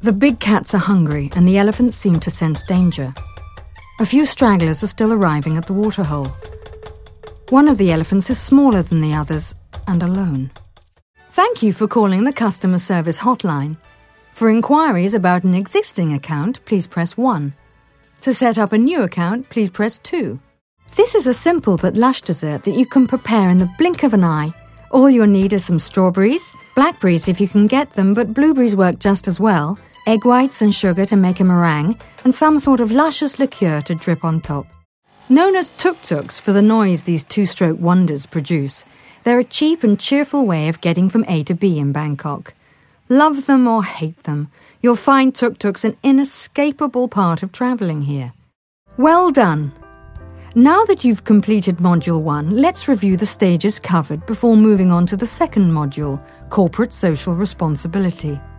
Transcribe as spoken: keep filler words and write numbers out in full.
The big cats are hungry and the elephants seem to sense danger. A few stragglers are still arriving at the waterhole. One of the elephants is smaller than the others and alone. Thank you for calling the customer service hotline. For inquiries about an existing account, please press one. To set up a new account, please press two. This is a simple but lush dessert that you can prepare in the blink of an eye. All you'll need is some strawberries, blackberries if you can get them, but blueberries work just as well, egg whites and sugar to make a meringue, and some sort of luscious liqueur to drip on top. Known as tuk-tuks for the noise these two-stroke wonders produce, they're a cheap and cheerful way of getting from A to B in Bangkok. Love them or hate them, you'll find tuk-tuks an inescapable part of travelling here. Well done! Now that you've completed Module one, let's review the stages covered before moving on to the second module, Corporate Social Responsibility.